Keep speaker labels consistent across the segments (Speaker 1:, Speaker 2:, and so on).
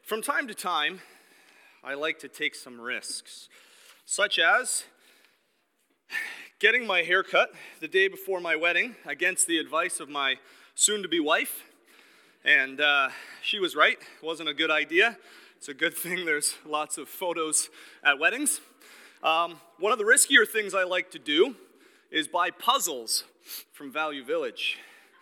Speaker 1: From time to time, I like to take some risks, such as getting my hair cut the day before my wedding against the advice of my soon-to-be wife. And she was right. It wasn't a good idea. It's a good thing there's lots of photos at weddings. One of the riskier things I like to do is buy puzzles from Value Village.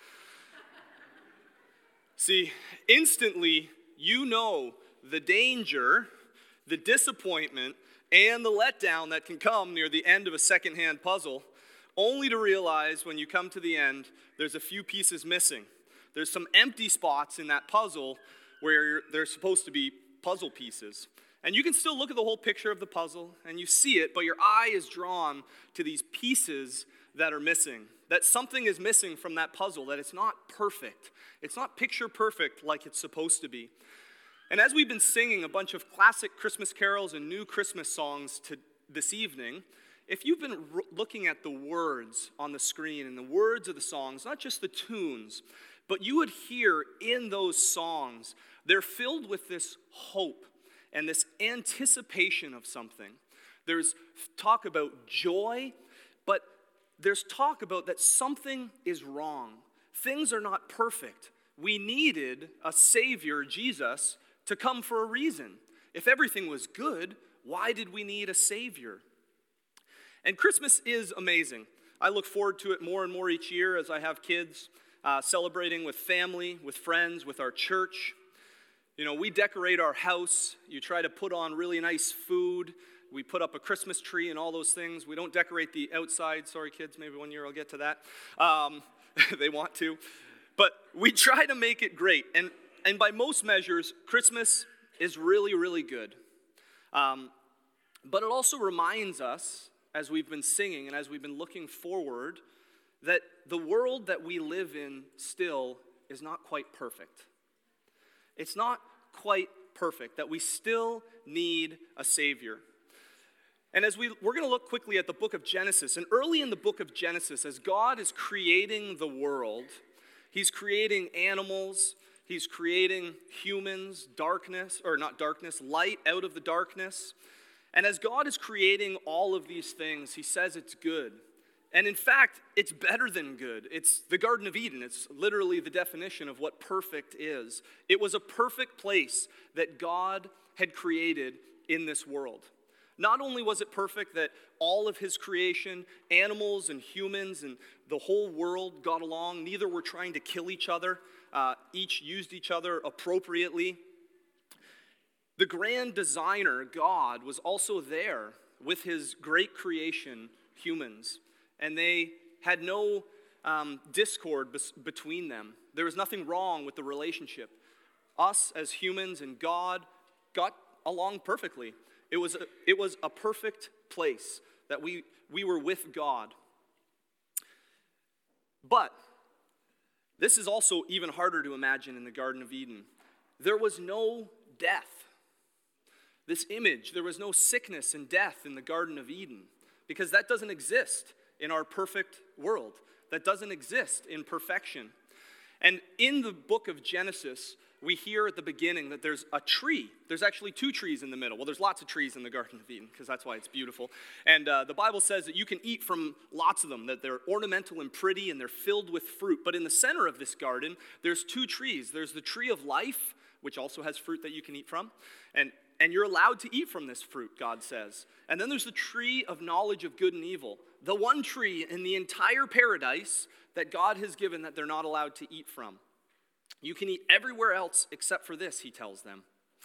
Speaker 1: See, instantly, you know the danger, the disappointment, and the letdown that can come near the end of a secondhand puzzle, only to realize when you come to the end, there's a few pieces missing. There's some empty spots in that puzzle where there's supposed to be puzzle pieces. And you can still look at the whole picture of the puzzle, and you see it, but your eye is drawn to these pieces that are missing, that something is missing from that puzzle, that it's not perfect. It's not picture perfect like it's supposed to be. And as we've been singing a bunch of classic Christmas carols and new Christmas songs this evening, if you've been looking at the words on the screen and the words of the songs, not just the tunes, but you would hear in those songs, they're filled with this hope and this anticipation of something. There's talk about joy, but there's talk about that something is wrong. Things are not perfect. We needed a Savior, Jesus, to come for a reason. If everything was good, why did we need a Savior? And Christmas is amazing. I look forward to it more and more each year as I have kids, celebrating with family, with friends, with our church. You know, we decorate our house. You try to put on really nice food. We put up a Christmas tree and all those things. We don't decorate the outside. Sorry, kids, maybe one year I'll get to that. They want to. But we try to make it great. And by most measures, Christmas is really, really good. But it also reminds us, as we've been singing and as we've been looking forward, that the world that we live in still is not quite perfect. It's not quite perfect, that we still need a Savior. And as we're going to look quickly at the book of Genesis, and early in the book of Genesis, as God is creating the world, He's creating animals, He's creating humans, light out of the darkness. And as God is creating all of these things, He says it's good. And in fact, it's better than good. It's the Garden of Eden. It's literally the definition of what perfect is. It was a perfect place that God had created in this world. Not only was it perfect that all of His creation, animals and humans and the whole world got along, neither were trying to kill each other, each used each other appropriately. The grand designer, God, was also there with His great creation, humans, and they had no discord between them. There was nothing wrong with the relationship. Us as humans and God got along perfectly. It was a perfect place that we were with God. But this is also even harder to imagine in the Garden of Eden. There was no death. This image, there was no sickness and death in the Garden of Eden, because that doesn't exist in our perfect world. That doesn't exist in perfection. And in the book of Genesis, we hear at the beginning that there's a tree. There's actually two trees in the middle. Well, there's lots of trees in the Garden of Eden, because that's why it's beautiful. And the Bible says that you can eat from lots of them, that they're ornamental and pretty, and they're filled with fruit. But in the center of this garden, there's two trees. There's the tree of life, which also has fruit that you can eat from. And you're allowed to eat from this fruit, God says. And then there's the tree of knowledge of good and evil. The one tree in the entire paradise that God has given that they're not allowed to eat from. You can eat everywhere else except for this, He tells them.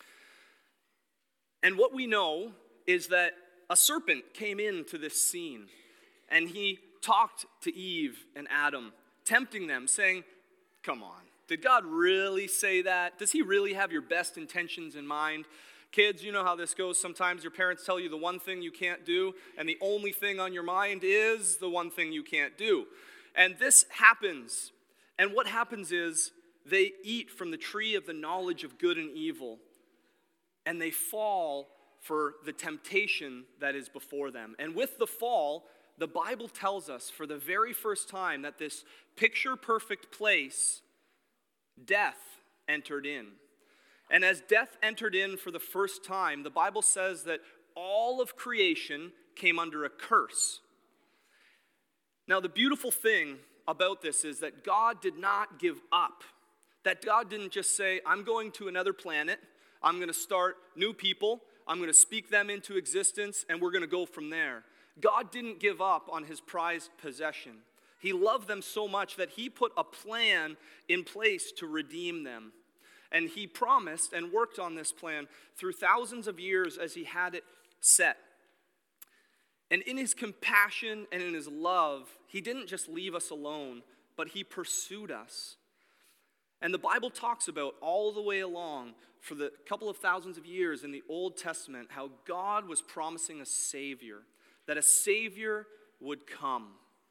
Speaker 1: And what we know is that a serpent came into this scene, and he talked to Eve and Adam, tempting them, saying, "Come on, did God really say that? Does He really have your best intentions in mind?" Kids, you know how this goes. Sometimes your parents tell you the one thing you can't do, and the only thing on your mind is the one thing you can't do. And this happens. And what happens is they eat from the tree of the knowledge of good and evil, and they fall for the temptation that is before them. And with the fall, the Bible tells us for the very first time that this picture-perfect place, death entered in. And as death entered in for the first time, the Bible says that all of creation came under a curse. Now, the beautiful thing about this is that God did not give up. That God didn't just say, I'm going to another planet, I'm going to start new people, I'm going to speak them into existence, and we're going to go from there. God didn't give up on his prized possession. He loved them so much that he put a plan in place to redeem them. And he promised and worked on this plan through thousands of years as he had it set. And in his compassion and in his love, he didn't just leave us alone, but he pursued us. And the Bible talks about all the way along for the couple of thousands of years in the Old Testament how God was promising a Savior, that a Savior would come.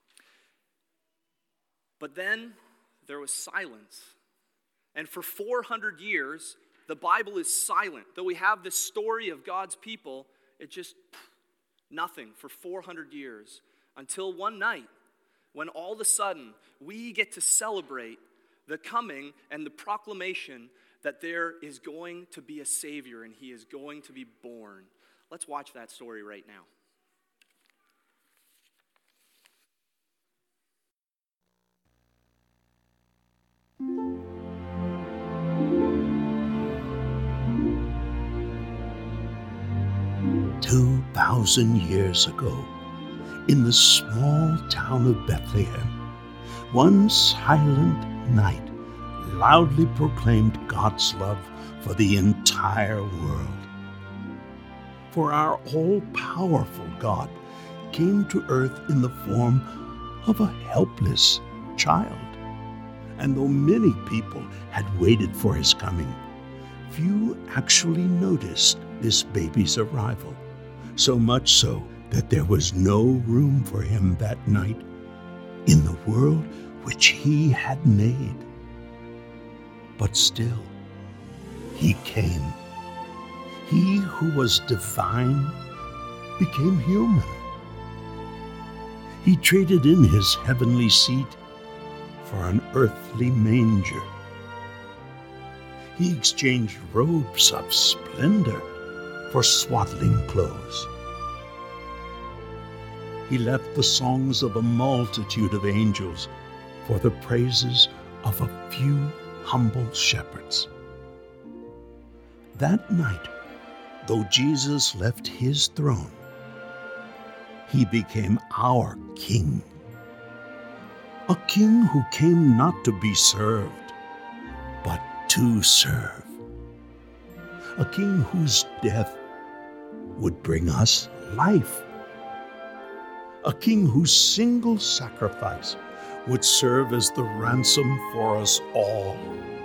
Speaker 1: But then there was silence. And for 400 years, the Bible is silent. Though we have this story of God's people, it just nothing for 400 years. Until one night, when all of a sudden we get to celebrate the coming and the proclamation that there is going to be a Savior and he is going to be born. Let's watch that story right now.
Speaker 2: Two 2,000 years ago, in the small town of Bethlehem, one silent night loudly proclaimed God's love for the entire world. For our all-powerful God came to earth in the form of a helpless child. And though many people had waited for his coming, few actually noticed this baby's arrival, so much so that there was no room for him that night in the world which he had made. But still, he came. He who was divine became human. He traded in his heavenly seat for an earthly manger. He exchanged robes of splendor for swaddling clothes. He left the songs of a multitude of angels for the praises of a few humble shepherds. That night, though Jesus left his throne, he became our King. A King who came not to be served, but to serve. A King whose death would bring us life. A King whose single sacrifice would serve as the ransom for us all.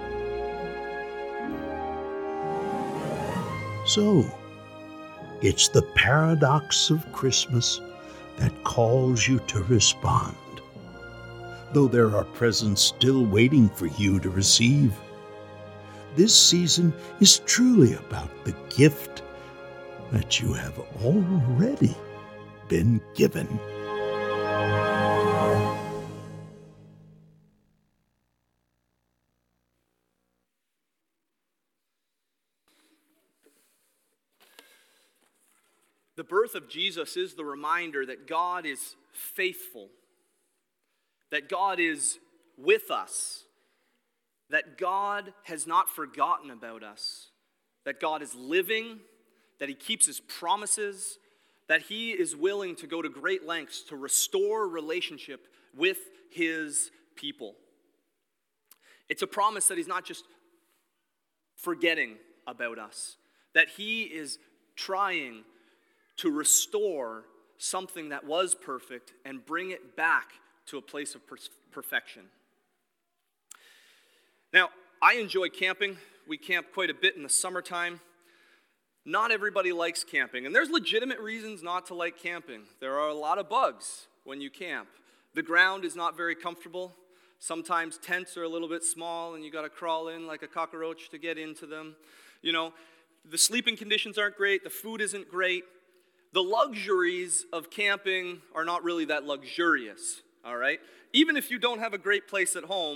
Speaker 2: So, it's the paradox of Christmas that calls you to respond, though there are presents still waiting for you to receive. This season is truly about the gift that you have already been given.
Speaker 1: The birth of Jesus is the reminder that God is faithful, that God is with us, that God has not forgotten about us, that God is living, that he keeps his promises, that he is willing to go to great lengths to restore relationship with his people. It's a promise that he's not just forgetting about us, that he is trying to restore something that was perfect and bring it back to a place of perfection. Now, I enjoy camping. We camp quite a bit in the summertime. Not everybody likes camping, and there's legitimate reasons not to like camping. There are a lot of bugs when you camp. The ground is not very comfortable. Sometimes tents are a little bit small, and you got to crawl in like a cockroach to get into them. You know, the sleeping conditions aren't great. The food isn't great. The luxuries of camping are not really that luxurious, all right? Even if you don't have a great place at home,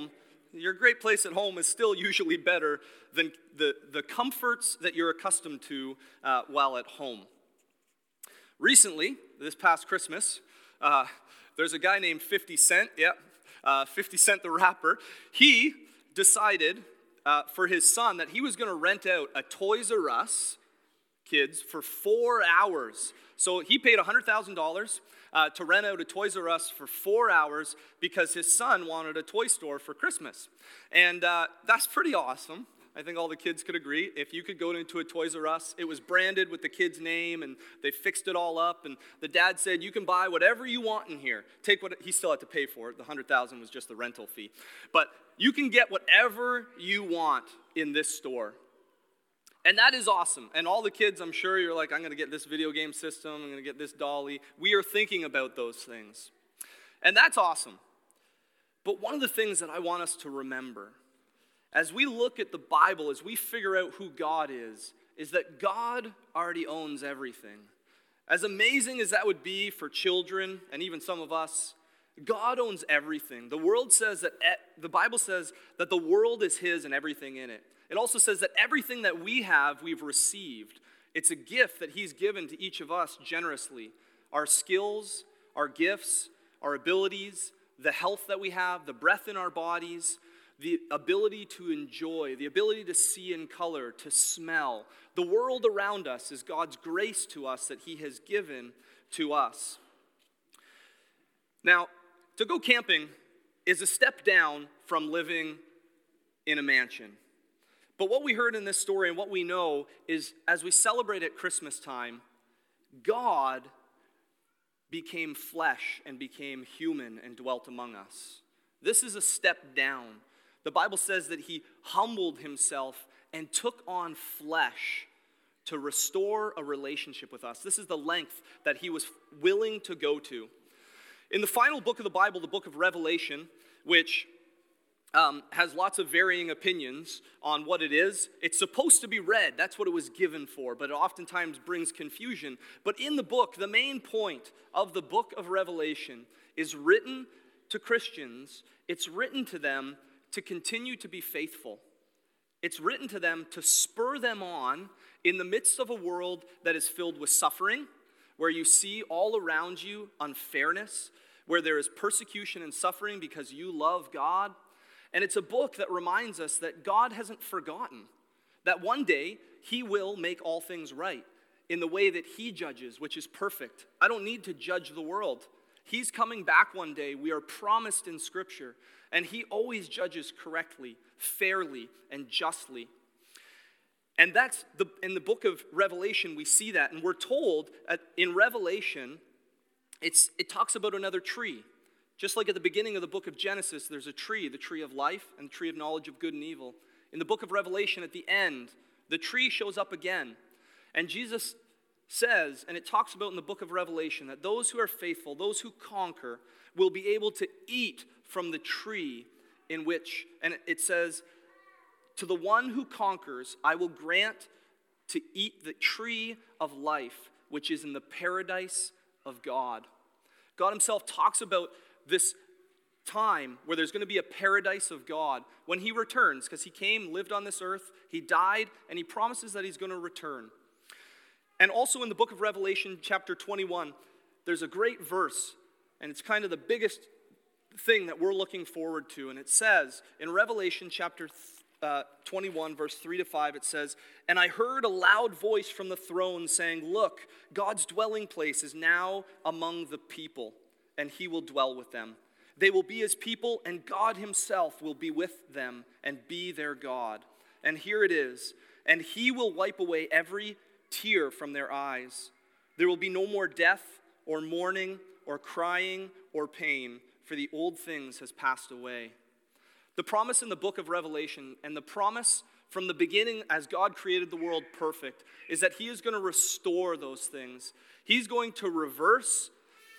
Speaker 1: your great place at home is still usually better than the comforts that you're accustomed to while at home. Recently, this past Christmas, there's a guy named 50 Cent, 50 Cent the rapper. He decided for his son that he was going to rent out a Toys R Us Kids for 4 hours. So he paid $100,000 to rent out a Toys R Us for 4 hours because his son wanted a toy store for Christmas. And that's pretty awesome. I think all the kids could agree. If you could go into a Toys R Us, it was branded with the kid's name, and they fixed it all up, and the dad said, you can buy whatever you want in here. Take what he still had to pay for it. The $100,000 was just the rental fee. But you can get whatever you want in this store. And that is awesome. And all the kids, I'm sure you're like, I'm going to get this video game system, I'm going to get this dolly. We are thinking about those things. And that's awesome. But one of the things that I want us to remember, as we look at the Bible, as we figure out who God is that God already owns everything. As amazing as that would be for children, and even some of us, God owns everything. The Bible says that the world is His and everything in it. It also says that everything that we have, we've received. It's a gift that He's given to each of us generously. Our skills, our gifts, our abilities, the health that we have, the breath in our bodies, the ability to enjoy, the ability to see in color, to smell. The world around us is God's grace to us that He has given to us. Now, to go camping is a step down from living in a mansion. But what we heard in this story and what we know is as we celebrate at Christmas time, God became flesh and became human and dwelt among us. This is a step down. The Bible says that He humbled Himself and took on flesh to restore a relationship with us. This is the length that He was willing to go to. In the final book of the Bible, the book of Revelation, which has lots of varying opinions on what it is. It's supposed to be read. That's what it was given for, but it oftentimes brings confusion. But in the book, the main point of the book of Revelation is written to Christians. It's written to them to continue to be faithful. It's written to them to spur them on in the midst of a world that is filled with suffering, where you see all around you unfairness, where there is persecution and suffering because you love God. And it's a book that reminds us that God hasn't forgotten, that one day He will make all things right in the way that He judges, which is perfect. I don't need to judge the world. He's coming back one day. We are promised in Scripture, and He always judges correctly, fairly, and justly. And that's in the book of Revelation, we see that, and we're told in Revelation, it talks about another tree. Just like at the beginning of the book of Genesis, there's a tree, the tree of life and the tree of knowledge of good and evil. In the book of Revelation, at the end, the tree shows up again. And Jesus says, and it talks about in the book of Revelation, that those who are faithful, those who conquer, will be able to eat from the tree in which, and it says, to the one who conquers, I will grant to eat the tree of life, which is in the paradise of God. God Himself talks about this time where there's going to be a paradise of God when He returns, because He came, lived on this earth, He died, and He promises that He's going to return. And also in the book of Revelation, chapter 21, there's a great verse, and it's kind of the biggest thing that we're looking forward to. And it says in Revelation chapter 21, verse 3-5, it says, "And I heard a loud voice from the throne saying, 'Look, God's dwelling place is now among the people, and He will dwell with them. They will be His people, and God Himself will be with them and be their God.' And here it is, 'And He will wipe away every tear from their eyes. There will be no more death or mourning or crying or pain, for the old things has passed away.'" The promise in the book of Revelation, and the promise from the beginning as God created the world perfect, is that He is going to restore those things. He's going to reverse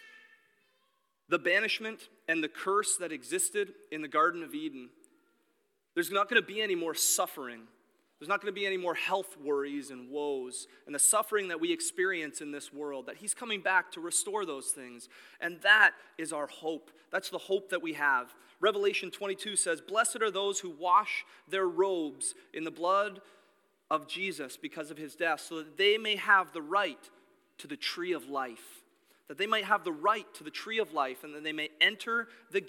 Speaker 1: the banishment and the curse that existed in the Garden of Eden. There's not going to be any more suffering. There's not going to be any more health worries and woes and the suffering that we experience in this world, that he's coming back to restore those things. And that is our hope. That's the hope that we have. Revelation 22 says, "Blessed are those who wash their robes in the blood of Jesus because of his death, so that they may have the right to the tree of life." That they might have the right to the tree of life, and that they may enter the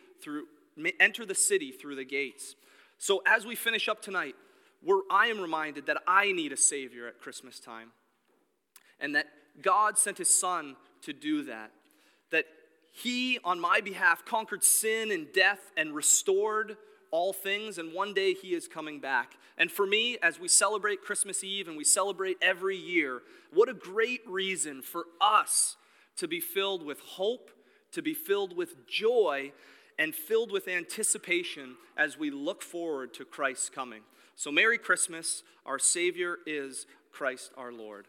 Speaker 1: city through the gates. So as we finish up tonight, I am reminded that I need a Savior at Christmas time. And that God sent his Son to do that. That he, on my behalf, conquered sin and death and restored all things. And one day he is coming back. And for me, as we celebrate Christmas Eve and we celebrate every year, what a great reason for us to be filled with hope, to be filled with joy, and filled with anticipation as we look forward to Christ's coming. So Merry Christmas. Our Savior is Christ our Lord.